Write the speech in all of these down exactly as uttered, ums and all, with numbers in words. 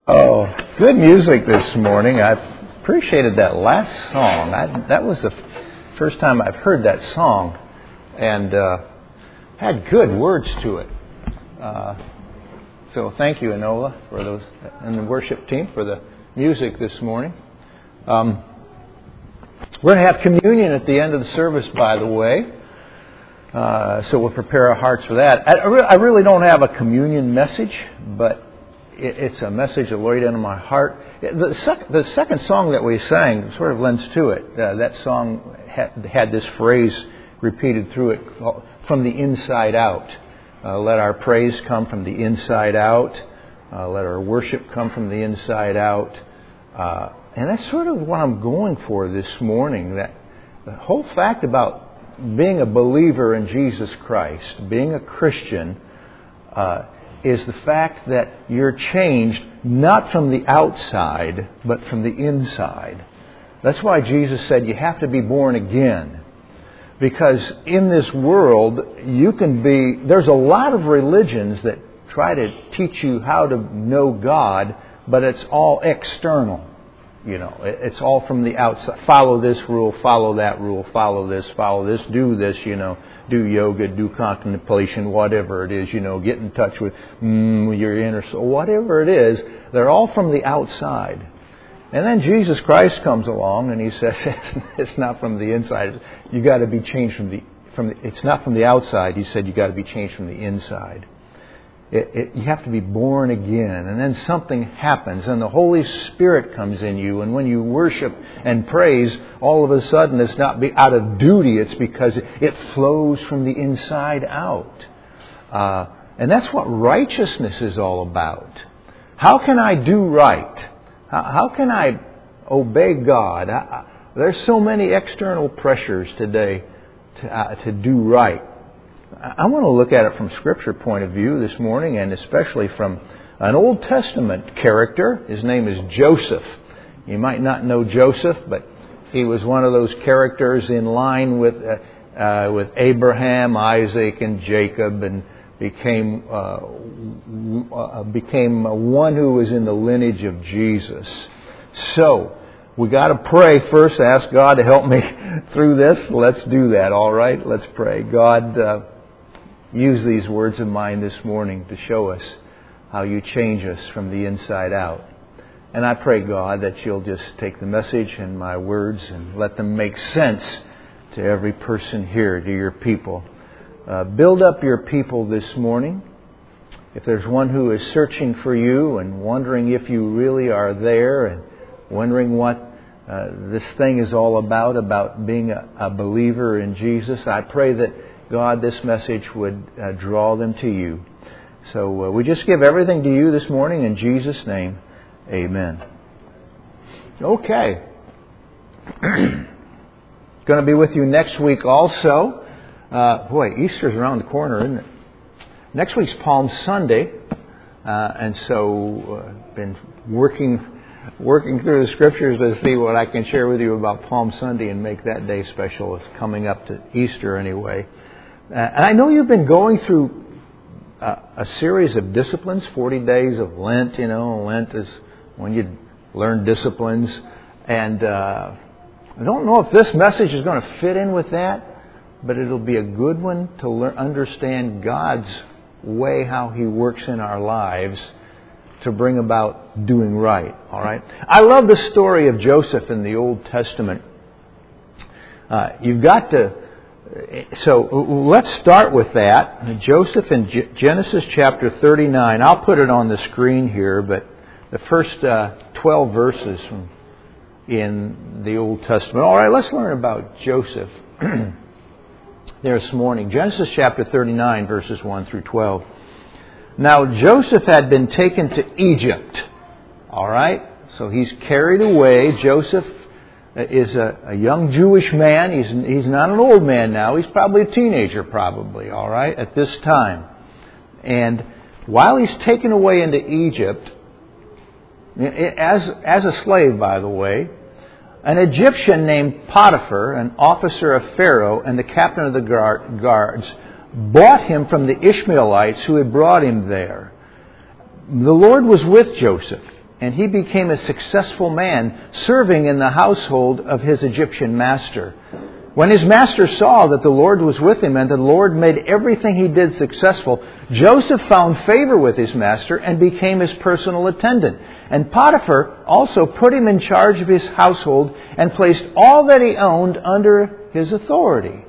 Oh, good music this morning. I appreciated that last song. I, that was the first time I've heard that song, and uh, had good words to it. Uh, so thank you, Enola, for those, and the worship team for the music this morning. Um, we're going to have communion at the end of the service, by the way. Uh, so we'll prepare our hearts for that. I, I, re- I really don't have a communion message, but it's a message that laid into my heart. The, sec- the second song that we sang sort of lends to it. Uh, that song had, had this phrase repeated through it, from the inside out. Uh, let our praise come from the inside out. Uh, let our worship come from the inside out. Uh, and that's sort of what I'm going for this morning. That the whole fact about being a believer in Jesus Christ, being a Christian, uh, is the fact that you're changed not from the outside, but from the inside. That's why Jesus said you have to be born again. Because in this world, you can be... There's a lot of religions that try to teach you how to know God, but it's all external. You know, it's all from the outside. Follow this rule, follow that rule, follow this, follow this, do this, you know, do yoga, do contemplation, whatever it is, you know, get in touch with mm, your inner soul, whatever it is. They're all from the outside. And then Jesus Christ comes along and He says, it's not from the inside. You got to be changed from the, from the, it's not from the outside. He said you got to be changed from the inside. It, it, you have to be born again, and then something happens, and the Holy Spirit comes in you, and when you worship and praise, all of a sudden it's not be out of duty, it's because it, it flows from the inside out. Uh, and that's what righteousness is all about. How can I do right? How, how can I obey God? I, I, there's so many external pressures today to, uh, to do right. I want to look at it from Scripture point of view this morning, and especially from an Old Testament character. His name is Joseph. You might not know Joseph, but he was one of those characters in line with uh, uh, with Abraham, Isaac, and Jacob, and became uh, uh, became one who was in the lineage of Jesus. So we got to pray first. Ask God to help me through this. Let's do that. All right. Let's pray. God. Uh, Use these words of mine this morning to show us how you change us from the inside out. And I pray, God, that you'll just take the message and my words and let them make sense to every person here, to your people. Uh, build up your people this morning. If there's one who is searching for you and wondering if you really are there and wondering what uh, this thing is all about, about being a, a believer in Jesus, I pray that God, this message would uh, draw them to you. So uh, we just give everything to you this morning in Jesus' name. Amen. Okay. Going to be with you next week also. Uh, boy, Easter's around the corner, isn't it? Next week's Palm Sunday. Uh, and so I've uh, been working working through the Scriptures to see what I can share with you about Palm Sunday and make that day special. It's coming up to Easter anyway. Uh, and I know you've been going through uh, a series of disciplines, forty days of Lent. You know, Lent is when you learn disciplines. And uh, I don't know if this message is going to fit in with that, but it'll be a good one to learn, understand God's way, how He works in our lives to bring about doing right. All right. I love the story of Joseph in the Old Testament. Uh, you've got to... So let's start with that. Joseph in G- Genesis chapter thirty-nine. I'll put it on the screen here, but the first uh, twelve verses from in the Old Testament. All right, let's learn about Joseph this morning. Genesis chapter thirty-nine, verses one through twelve. Now Joseph had been taken to Egypt. All right, so he's carried away. Joseph is a, a young Jewish man. He's he's not an old man now. He's probably a teenager, probably, all right, at this time. And while he's taken away into Egypt, as as a slave, by the way, an Egyptian named Potiphar, an officer of Pharaoh and the captain of the guards, bought him from the Ishmaelites who had brought him there. The Lord was with Joseph, and he became a successful man, serving in the household of his Egyptian master. When his master saw that the Lord was with him and the Lord made everything he did successful, Joseph found favor with his master and became his personal attendant. And Potiphar also put him in charge of his household and placed all that he owned under his authority.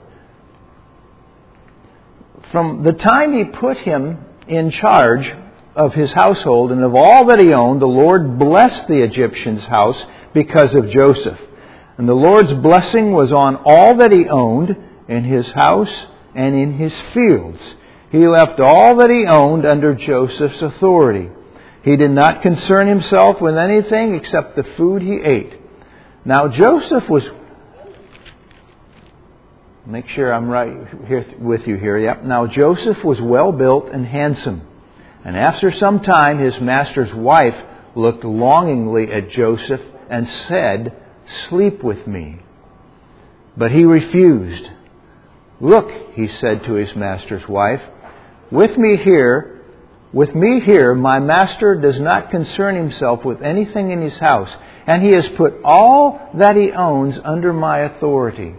From the time he put him in charge of his household and of all that he owned, the Lord blessed the Egyptian's house because of Joseph. And the Lord's blessing was on all that he owned, in his house and in his fields. He left all that he owned under Joseph's authority. He did not concern himself with anything except the food he ate. Now Joseph was... Make sure I'm right here with you here. Yep. Now Joseph was well built and handsome. And after some time, his master's wife looked longingly at Joseph and said, "Sleep with me." But he refused. "Look," he said to his master's wife, "With me here, with me here, my master does not concern himself with anything in his house, and he has put all that he owns under my authority.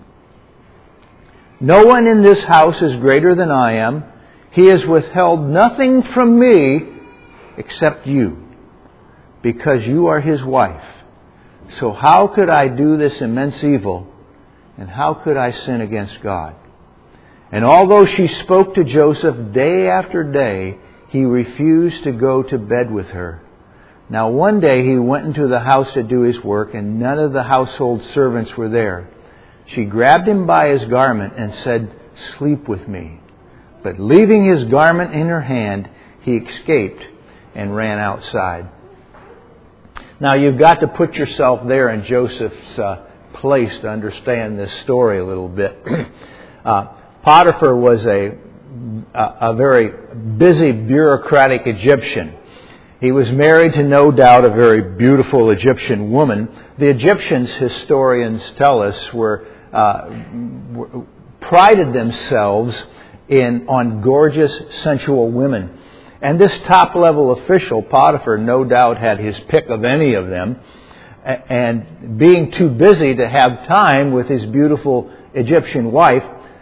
No one in this house is greater than I am. He has withheld nothing from me except you, because you are his wife. So how could I do this immense evil, and how could I sin against God?" And although she spoke to Joseph day after day, he refused to go to bed with her. Now one day he went into the house to do his work, and none of the household servants were there. She grabbed him by his garment and said, "Sleep with me." But leaving his garment in her hand, he escaped and ran outside. Now you've got to put yourself there in Joseph's uh, place to understand this story a little bit. uh, Potiphar was a, a, a very busy bureaucratic Egyptian. He was married to no doubt a very beautiful Egyptian woman. The Egyptians, historians tell us, were, uh, were prided themselves in on gorgeous, sensual women. And this top-level official, Potiphar, no doubt had his pick of any of them. And being too busy to have time with his beautiful Egyptian wife,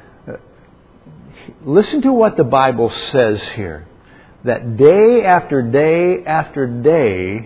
listen to what the Bible says here. That day after day after day,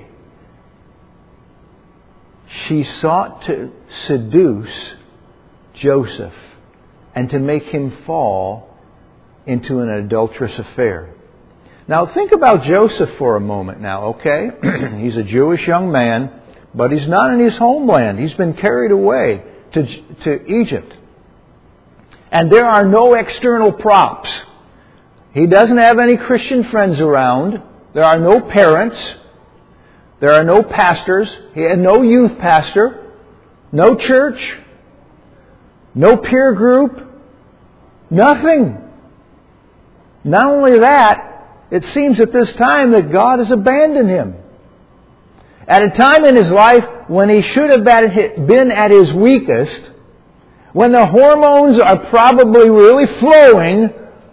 she sought to seduce Joseph and to make him fall into an adulterous affair. Now think about Joseph for a moment now, okay? He's a Jewish young man, but he's not in his homeland. He's been carried away to, to Egypt. And there are no external props. He doesn't have any Christian friends around. There are no parents. There are no pastors. He had no youth pastor. No church. No peer group. Nothing. Not only that, it seems at this time that God has abandoned him. At a time in his life when he should have been at his weakest, when the hormones are probably really flowing,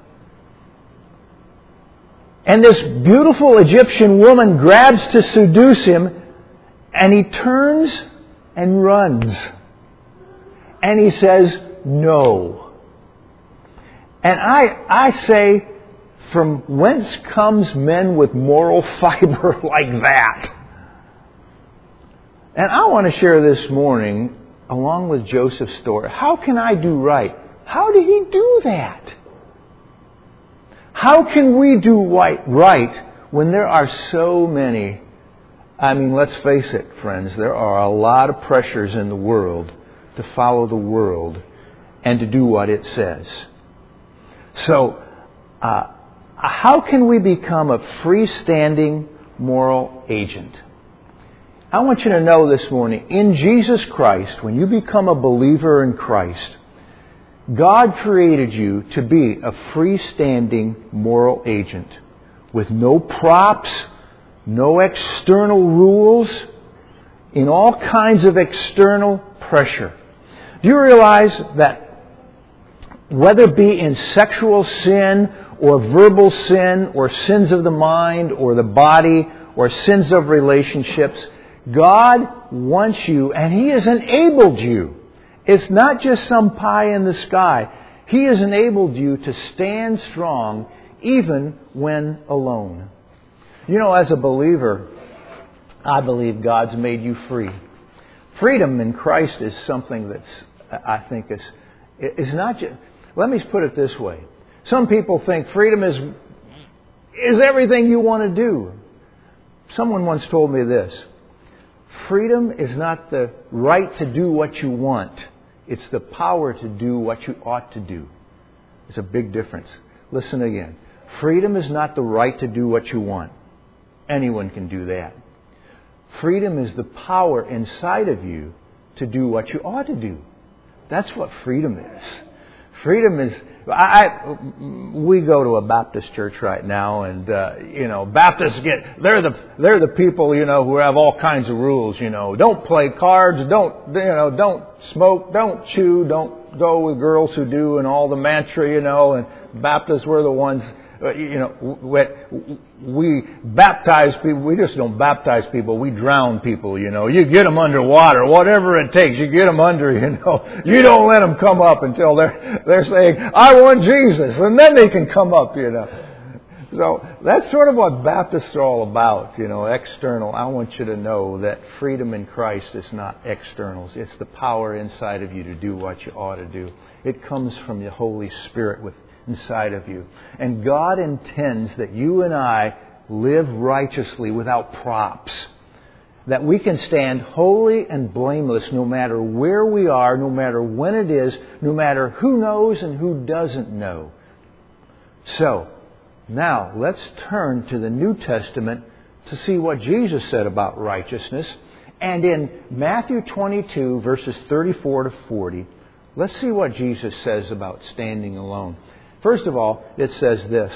and this beautiful Egyptian woman grabs to seduce him, and he turns and runs. And he says, "No." And I, I say, from whence comes men with moral fiber like that? And I want to share this morning, along with Joseph's story, how can I do right? How did he do that? How can we do right when there are so many? I mean, let's face it, friends, there are a lot of pressures in the world to follow the world and to do what it says. So, uh, how can we become a freestanding moral agent? I want you to know this morning, in Jesus Christ, when you become a believer in Christ, God created you to be a freestanding moral agent with no props, no external rules, in all kinds of external pressure. Do you realize that whether it be in sexual sin or verbal sin or sins of the mind or the body or sins of relationships. God wants you, and He has enabled you. It's not just some pie in the sky. He has enabled you to stand strong even when alone. You know, as a believer, I believe God's made you free. Freedom in Christ is something that's, I think, is, is not just... Let me put it this way. Some people think freedom is, is everything you want to do. Someone once told me this. Freedom is not the right to do what you want. It's the power to do what you ought to do. It's a big difference. Listen again. Freedom is not the right to do what you want. Anyone can do that. Freedom is the power inside of you to do what you ought to do. That's what freedom is. Freedom is... I, we go to a Baptist church right now, and uh, you know, Baptists get they're the they're the people, you know, who have all kinds of rules. You know, don't play cards, don't you know, don't smoke, don't chew, don't go with girls who do, and all the mantra, you know. And Baptists were the ones, you know, we baptize people. We just don't baptize people. We drown people. You know, you get them underwater, whatever it takes. You get them under. You know, you don't let them come up until they're they're saying, "I want Jesus," and then they can come up. You know, so that's sort of what Baptists are all about. You know, external. I want you to know that freedom in Christ is not externals. It's the power inside of you to do what you ought to do. It comes from the Holy Spirit with. Inside of you. And God intends that you and I live righteously without props. That we can stand holy and blameless no matter where we are, no matter when it is, no matter who knows and who doesn't know. So, now let's turn to the New Testament to see what Jesus said about righteousness. And in Matthew twenty-two, verses thirty-four to forty, let's see what Jesus says about standing alone. First of all, it says this.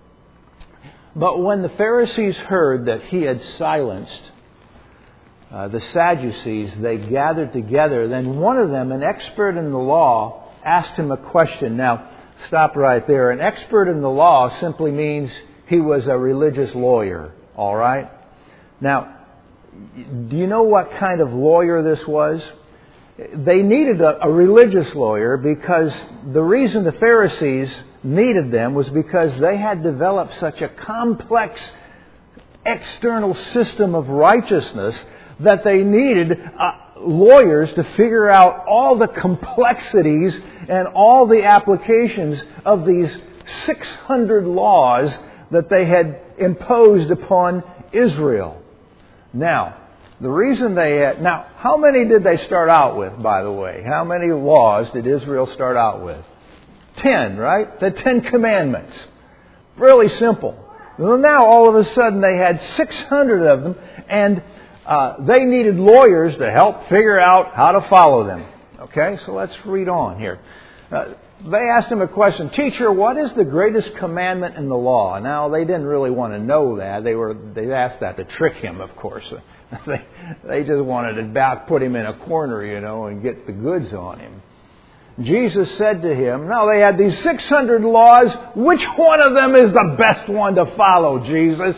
But when the Pharisees heard that He had silenced uh, the Sadducees, they gathered together. Then one of them, an expert in the law, asked Him a question. Now, stop right there. An expert in the law simply means he was a religious lawyer. All right? Now, do you know what kind of lawyer this was? They needed a, a religious lawyer because the reason the Pharisees needed them was because they had developed such a complex external system of righteousness that they needed uh, lawyers to figure out all the complexities and all the applications of these six hundred laws that they had imposed upon Israel. Now, the reason they had... Now, how many did they start out with, by the way? How many laws did Israel start out with? Ten, right? The Ten Commandments. Really simple. Well, now, all of a sudden, they had six hundred of them, and uh, they needed lawyers to help figure out how to follow them. Okay, so let's read on here. Uh, they asked him a question. Teacher, what is the greatest commandment in the law? Now, they didn't really want to know that. They were they asked that to trick him, of course. They, they just wanted to back, put him in a corner, you know, and get the goods on him. Jesus said to him, now they had these six hundred laws. Which one of them is the best one to follow, Jesus?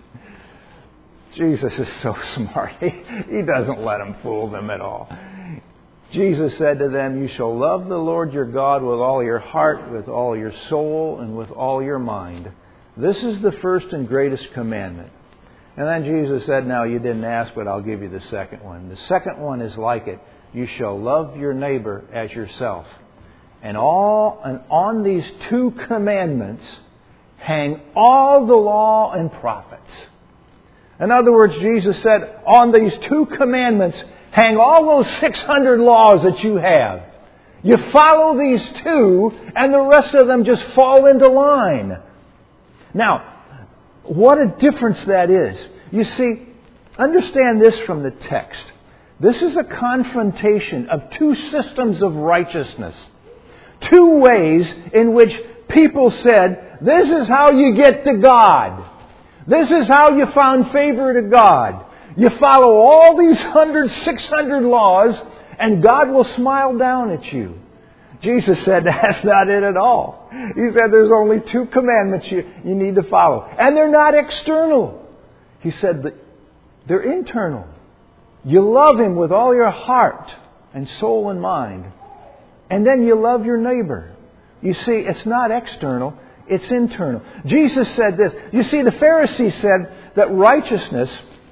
Jesus is so smart. He, he doesn't let them fool them at all. Jesus said to them, you shall love the Lord your God with all your heart, with all your soul, and with all your mind. This is the first and greatest commandment. And then Jesus said, now you didn't ask, but I'll give you the second one. The second one is like it. You shall love your neighbor as yourself. And all and on these two commandments hang all the law and prophets. In other words, Jesus said, on these two commandments hang all those six hundred laws that you have. You follow these two, and the rest of them just fall into line. Now, what a difference that is. You see, understand this from the text. This is a confrontation of two systems of righteousness. Two ways in which people said, this is how you get to God. This is how you found favor to God. You follow all these hundred, six hundred laws, and God will smile down at you. Jesus said that's not it at all. He said there's only two commandments you, you need to follow. And they're not external. He said that they're internal. You love Him with all your heart and soul and mind. And then you love your neighbor. You see, it's not external, it's internal. Jesus said this. You see, the Pharisees said that righteousness,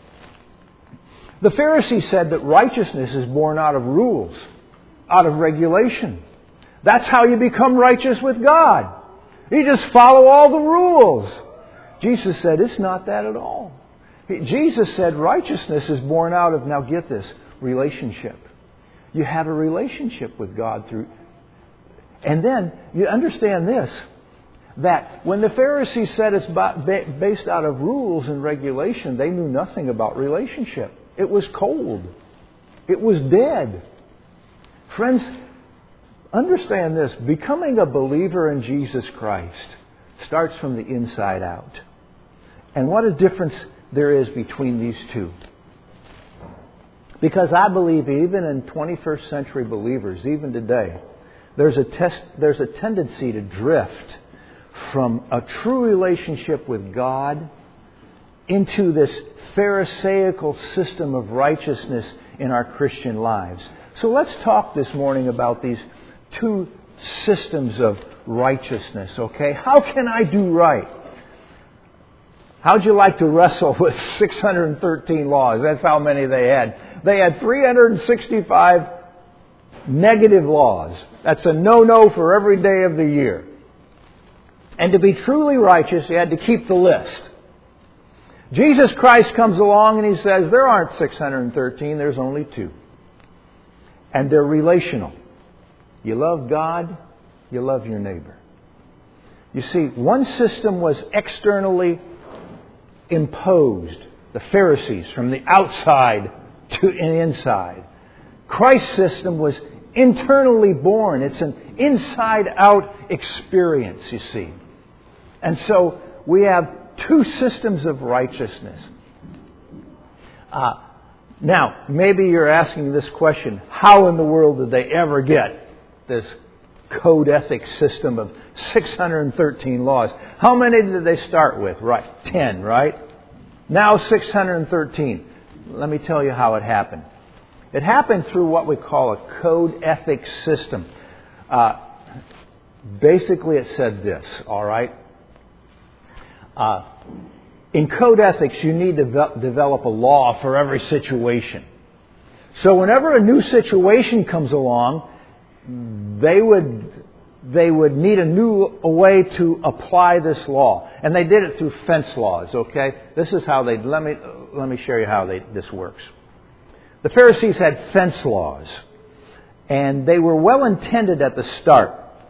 the Pharisees said that righteousness is born out of rules, out of regulation. That's how you become righteous with God. You just follow all the rules. Jesus said it's not that at all. Jesus said righteousness is born out of, now get this, relationship. You have a relationship with God through... And then you understand this, that when the Pharisees said it's based out of rules and regulation, they knew nothing about relationship. It was cold. It was dead. Friends, understand this. Becoming a believer in Jesus Christ starts from the inside out. And what a difference there is between these two. Because I believe even in twenty-first century believers, even today, there's a test, there's a tendency to drift from a true relationship with God into this Pharisaical system of righteousness in our Christian lives. So let's talk this morning about these two systems of righteousness, okay? How can I do right? How'd you like to wrestle with six hundred thirteen laws? That's how many they had. They had three hundred sixty-five negative laws. That's a no-no for every day of the year. And to be truly righteous, you had to keep the list. Jesus Christ comes along and He says, there aren't six hundred thirteen, there's only two. And they're relational. You love God, you love your neighbor. You see, one system was externally imposed, the Pharisees, from the outside to the inside. Christ's system was internally born. It's an inside-out experience, you see. And so we have two systems of righteousness. Uh, now, maybe you're asking this question, how in the world did they ever get this code ethics system of six hundred thirteen laws? How many did they start with? Right, ten, right? Now six hundred thirteen. Let me tell you how it happened. It happened through what we call a code ethics system. Uh, basically, it said this, all right? Uh, in code ethics, you need to ve- develop a law for every situation. So whenever a new situation comes along, they would they would need a new a way to apply this law, and they did it through fence laws. Okay, this is how they let me let me show you how they, this works. The Pharisees had fence laws, and they were well intended at the start.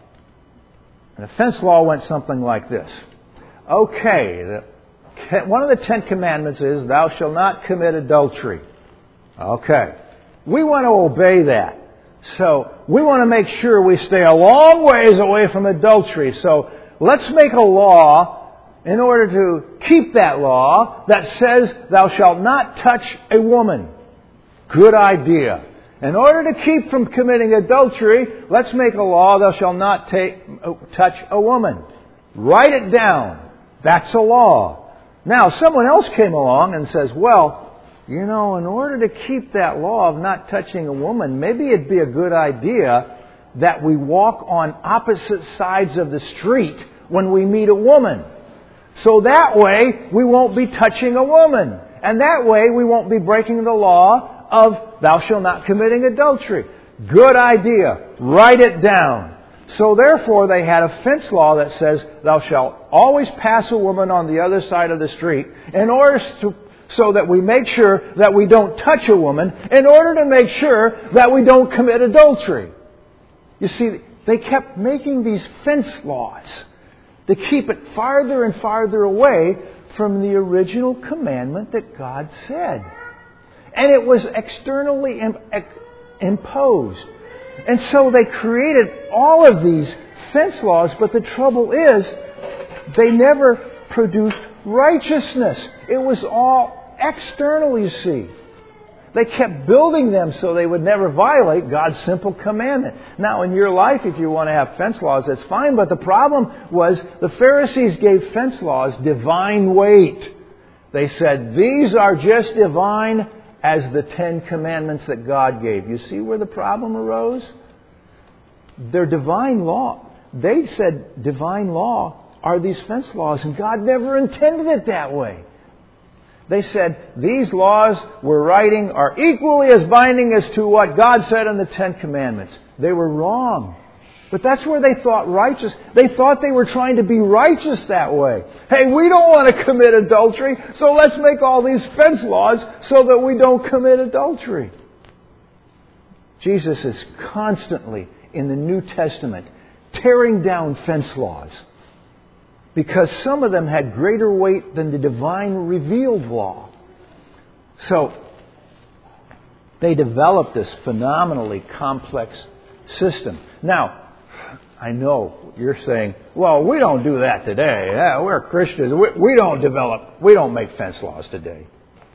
And the fence law went something like this. Okay, the, one of the Ten Commandments is, thou shalt not commit adultery. Okay, we want to obey that. So we want to make sure we stay a long ways away from adultery. So let's make a law in order to keep that law that says thou shalt not touch a woman. Good idea. In order to keep from committing adultery, let's make a law thou shalt not take, touch a woman. Write it down. That's a law. Now, someone else came along and says, well, you know, in order to keep that law of not touching a woman, maybe it'd be a good idea that we walk on opposite sides of the street when we meet a woman. So that way we won't be touching a woman. And that way we won't be breaking the law of thou shalt not committing adultery. Good idea. Write it down. So therefore they had a fence law that says thou shalt always pass a woman on the other side of the street in order to so that we make sure that we don't touch a woman, in order to make sure that we don't commit adultery. You see, they kept making these fence laws to keep it farther and farther away from the original commandment that God said. And it was externally imposed. And so they created all of these fence laws, but the trouble is, they never produced righteousness. It was all external, you see. They kept building them so they would never violate God's simple commandment. Now, in your life, if you want to have fence laws, that's fine. But the problem was the Pharisees gave fence laws divine weight. They said, these are just divine as the Ten Commandments that God gave. You see where the problem arose? They're divine law. They said divine law are these fence laws, and God never intended it that way. They said these laws we're writing are equally as binding as to what God said in the Ten Commandments. They were wrong. But that's where they thought righteous. They thought they were trying to be righteous that way. Hey, we don't want to commit adultery, so let's make all these fence laws so that we don't commit adultery. Jesus is constantly in the New Testament tearing down fence laws because some of them had greater weight than the divine revealed law. So they developed this phenomenally complex system. Now, I know you're saying, well, we don't do that today. Yeah, we're Christians. We, we don't develop, we don't make fence laws today.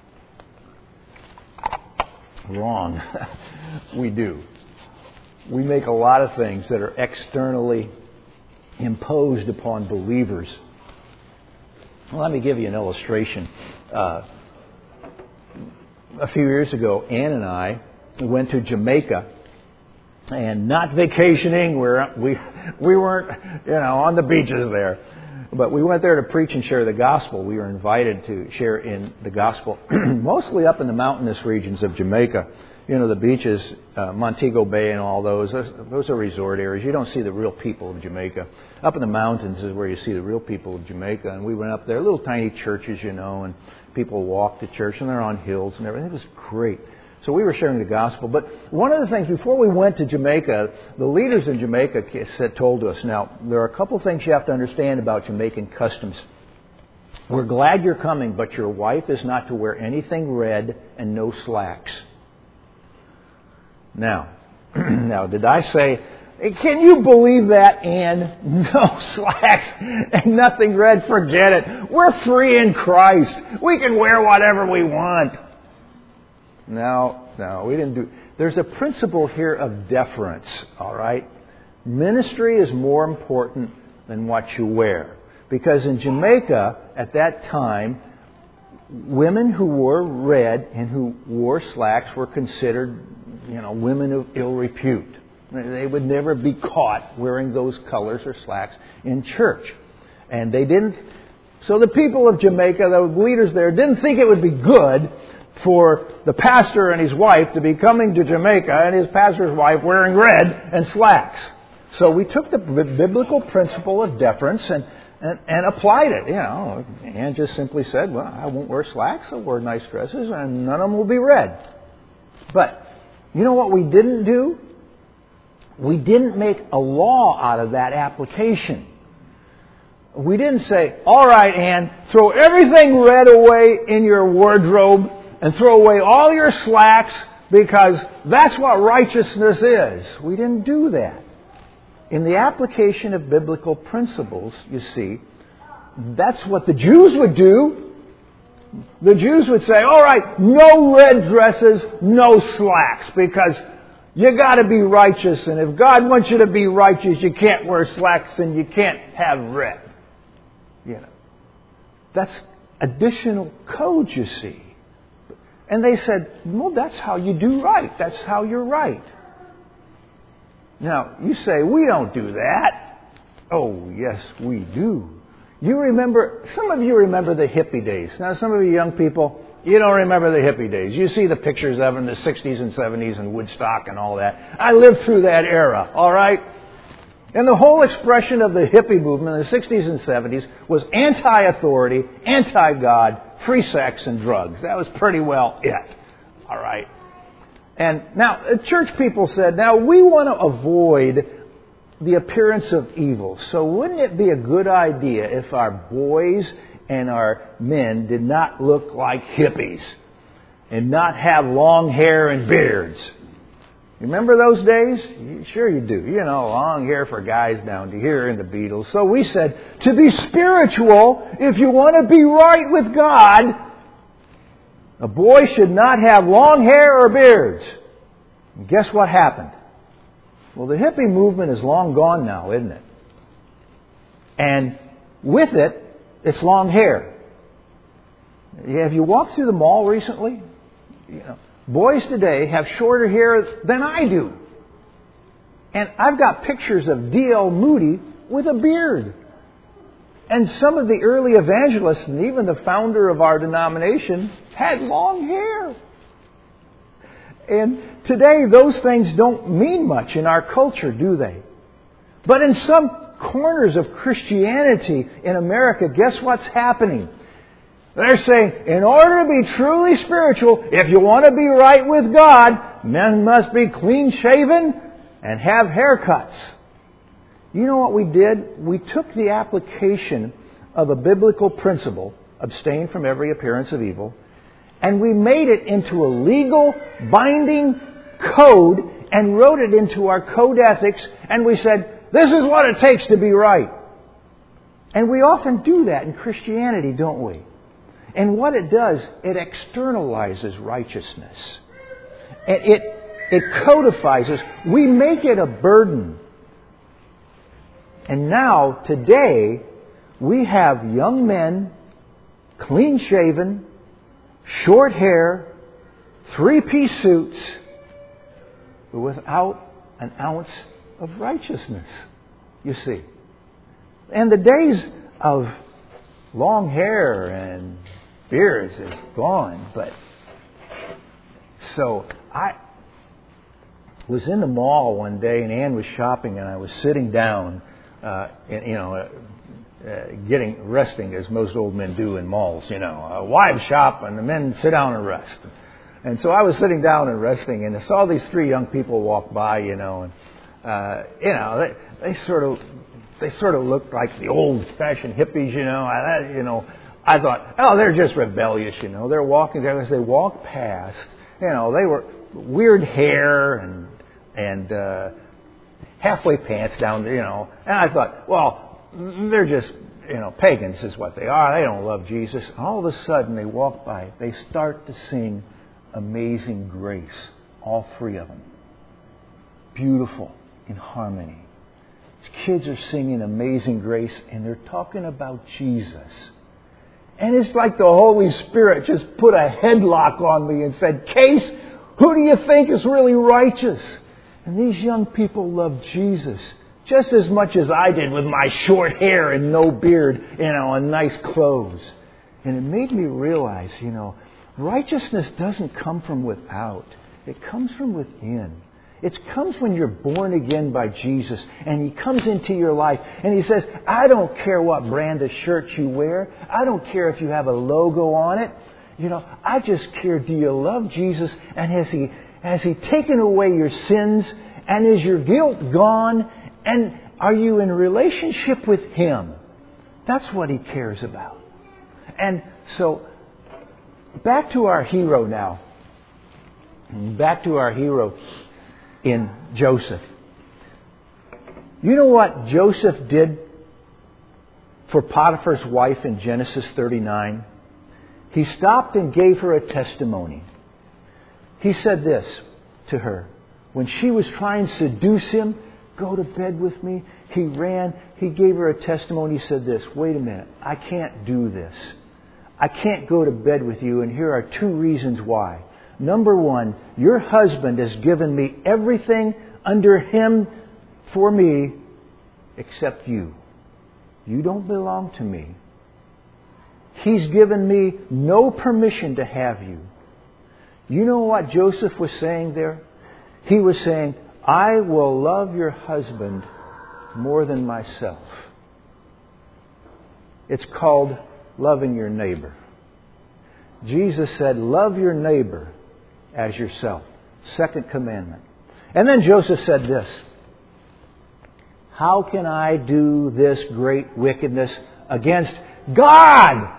Wrong. We do. We make a lot of things that are externally imposed upon believers. Well, let me give you an illustration. Uh, a few years ago, Ann and I went to Jamaica. And not vacationing, we're, we we weren't, you know, on the beaches there. But we went there to preach and share the gospel. We were invited to share in the gospel, mostly up in the mountainous regions of Jamaica. You know, the beaches, uh, Montego Bay and all those, those, those are resort areas. You don't see the real people of Jamaica. Up in the mountains is where you see the real people of Jamaica. And we went up there, little tiny churches, you know, and people walk to church, and they're on hills and everything. It was great. So we were sharing the gospel. But one of the things, before we went to Jamaica, the leaders in Jamaica said, told us, now, there are a couple things you have to understand about Jamaican customs. We're glad you're coming, but your wife is not to wear anything red and no slacks. Now, now, did I say, can you believe that, Ann? No slacks and nothing red, forget it. We're free in Christ. We can wear whatever we want. No, no, we didn't do... There's a principle here of deference, all right? Ministry is more important than what you wear. Because in Jamaica, at that time, women who wore red and who wore slacks were considered, you know, women of ill repute. They would never be caught wearing those colors or slacks in church. And they didn't... So the people of Jamaica, the leaders there, didn't think it would be good for the pastor and his wife to be coming to Jamaica and his pastor's wife wearing red and slacks. So we took the biblical principle of deference and, and, and applied it. You know, and just simply said, well, I won't wear slacks, I'll wear nice dresses, and none of them will be red. But you know what we didn't do? We didn't make a law out of that application. We didn't say, all right, Ann, throw everything red away in your wardrobe and throw away all your slacks because that's what righteousness is. We didn't do that. In the application of biblical principles, you see, that's what the Jews would do. The Jews would say, all right, no red dresses, no slacks, because you got to be righteous, and if God wants you to be righteous, you can't wear slacks and you can't have red. You know, that's additional code, you see. And they said, well, that's how you do right. That's how you're right. Now, you say, we don't do that. Oh, yes, we do. You remember, some of you remember the hippie days. Now, some of you young people, you don't remember the hippie days. You see the pictures of them in the sixties and seventies and Woodstock and all that. I lived through that era, all right? And the whole expression of the hippie movement in the sixties and seventies was anti-authority, anti-God, free sex and drugs. That was pretty well it. All right. And now, church people said, now we want to avoid the appearance of evil. So wouldn't it be a good idea if our boys and our men did not look like hippies and not have long hair and beards? You remember those days? Sure you do. You know, long hair for guys down to here in the Beatles. So we said, to be spiritual, if you want to be right with God, a boy should not have long hair or beards. And guess what happened? Well, the hippie movement is long gone now, isn't it? And with it, it's long hair. Have you walked through the mall recently? You know, boys today have shorter hair than I do. And I've got pictures of D L Moody with a beard. And some of the early evangelists and even the founder of our denomination had long hair. And today those things don't mean much in our culture, do they? But in some corners of Christianity in America, guess what's happening? They're saying, in order to be truly spiritual, if you want to be right with God, men must be clean-shaven and have haircuts. You know what we did? We took the application of a biblical principle, abstain from every appearance of evil, and we made it into a legal, binding code and wrote it into our code ethics, and we said, this is what it takes to be right. And we often do that in Christianity, don't we? And what it does, it externalizes righteousness. It, it, it codifies us. We make it a burden. And now, today, we have young men, clean-shaven, short hair, three-piece suits, without an ounce of righteousness, you see. And the days of long hair and beards is gone. But so I was in the mall one day, and Ann was shopping, and I was sitting down, uh, and, you know, uh, uh, getting resting as most old men do in malls. You know, uh, wives shop, and the men sit down and rest. And so I was sitting down and resting, and I saw these three young people walk by. You know, and uh, you know they they sort of they sort of looked like the old-fashioned hippies. You know, I, you know. I thought, oh, they're just rebellious, you know. They're walking there. As they walked past, you know, they were weird hair and and uh, halfway pants down, you know. And I thought, well, they're just, you know, pagans is what they are. They don't love Jesus. And all of a sudden, they walk by. They start to sing Amazing Grace, all three of them. Beautiful, in harmony. These kids are singing Amazing Grace, and they're talking about Jesus. And it's like the Holy Spirit just put a headlock on me and said, Case, who do you think is really righteous? And these young people love Jesus just as much as I did with my short hair and no beard, you know, and nice clothes. And it made me realize, you know, righteousness doesn't come from without. It comes from within. It comes when you're born again by Jesus and He comes into your life and He says, I don't care what brand of shirt you wear. I don't care if you have a logo on it. You know, I just care, do you love Jesus? And has He, has He taken away your sins? And is your guilt gone? And are you in relationship with Him? That's what He cares about. And so, back to our hero now. Back to our hero in Joseph. You know what Joseph did for Potiphar's wife in Genesis thirty-nine? He stopped and gave her a testimony. He said this to her. When she was trying to seduce him, go to bed with me, he ran. He gave her a testimony. He said this, wait a minute, I can't do this. I can't go to bed with you, and here are two reasons why. Number one, your husband has given me everything under him for me except you. You don't belong to me. He's given me no permission to have you. You know what Joseph was saying there? He was saying, I will love your husband more than myself. It's called loving your neighbor. Jesus said, love your neighbor as yourself. Second commandment. And then Joseph said this, how can I do this great wickedness against God?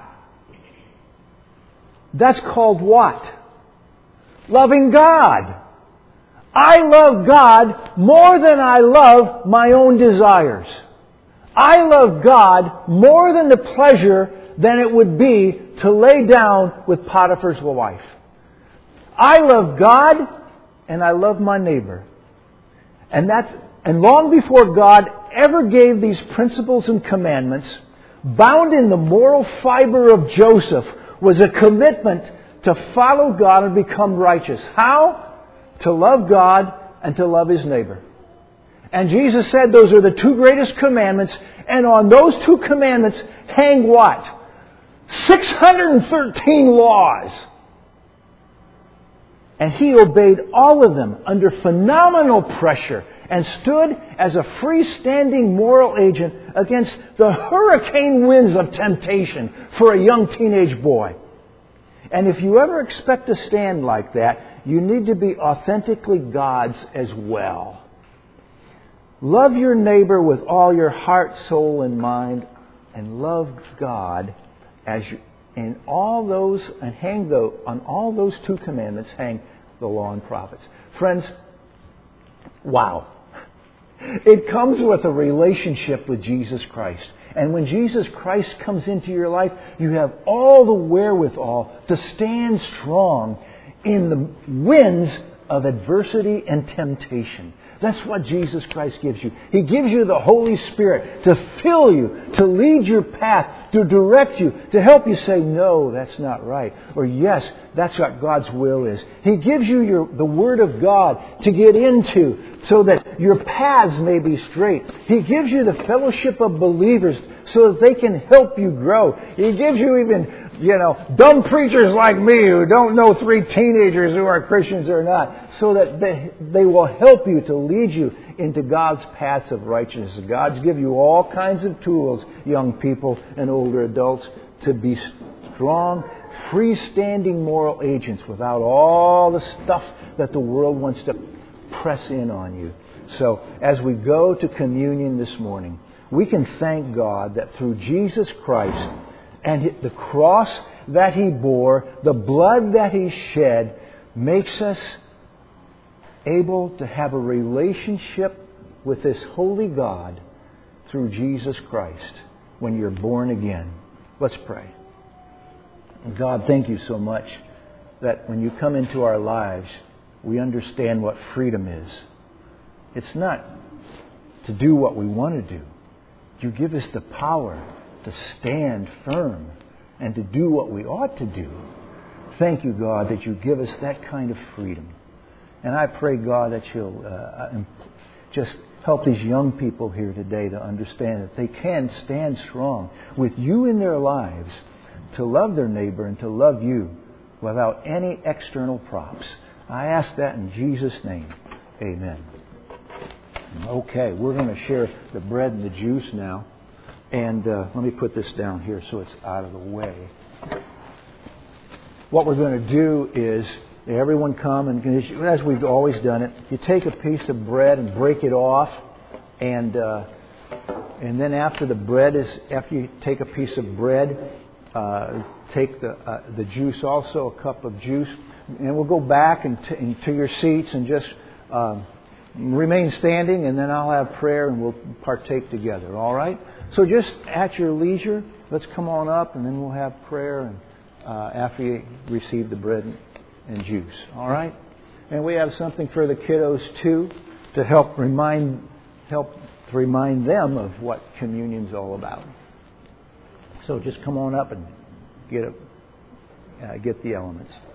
That's called what? Loving God. I love God more than I love my own desires. I love God more than the pleasure than it would be to lay down with Potiphar's wife. I love God and I love my neighbor. And that's and long before God ever gave these principles and commandments, bound in the moral fiber of Joseph was a commitment to follow God and become righteous. How? To love God and to love His neighbor. And Jesus said those are the two greatest commandments. And on those two commandments hang what? six hundred thirteen laws. And He obeyed all of them under phenomenal pressure and stood as a freestanding moral agent against the hurricane winds of temptation for a young teenage boy. And if you ever expect to stand like that, you need to be authentically God's as well. Love your neighbor with all your heart, soul, and mind, and love God as you, and all those and hang the, on all those two commandments hang the law and prophets. Friends, wow. It comes with a relationship with Jesus Christ. And when Jesus Christ comes into your life, you have all the wherewithal to stand strong in the winds of adversity and temptation. That's what Jesus Christ gives you. He gives you the Holy Spirit to fill you, to lead your path, to direct you, to help you say, no, that's not right. Or yes, that's what God's will is. He gives you your, the Word of God to get into so that your paths may be straight. He gives you the fellowship of believers so that they can help you grow. He gives you even, you know, dumb preachers like me who don't know three teenagers who are Christians or not, so that they, they will help you to lead you into God's paths of righteousness. God's give you all kinds of tools, young people and older adults, to be strong, freestanding moral agents without all the stuff that the world wants to press in on you. So, as we go to communion this morning, we can thank God that through Jesus Christ and the cross that He bore, the blood that He shed, makes us able to have a relationship with this holy God through Jesus Christ when you're born again. Let's pray. God, thank You so much that when You come into our lives, we understand what freedom is. It's not to do what we want to do. You give us the power to stand firm and to do what we ought to do. Thank You, God, that You give us that kind of freedom. And I pray, God, that You'll uh, just help these young people here today to understand that they can stand strong with You in their lives to love their neighbor and to love You without any external props. I ask that in Jesus' name. Amen. Okay, we're going to share the bread and the juice now. And uh, let me put this down here so it's out of the way. What we're going to do is, everyone come, and as we've always done it, you take a piece of bread and break it off. And uh, and then after the bread is, after you take a piece of bread, uh, take the uh, the juice also, a cup of juice. And we'll go back and t- into your seats and just um, remain standing, and then I'll have prayer and we'll partake together. All right? So just at your leisure, let's come on up, and then we'll have prayer and uh, after you receive the bread and, and juice. All right? And we have something for the kiddos too, to help remind help to remind them of what communion's all about. So just come on up and get a, uh, get the elements.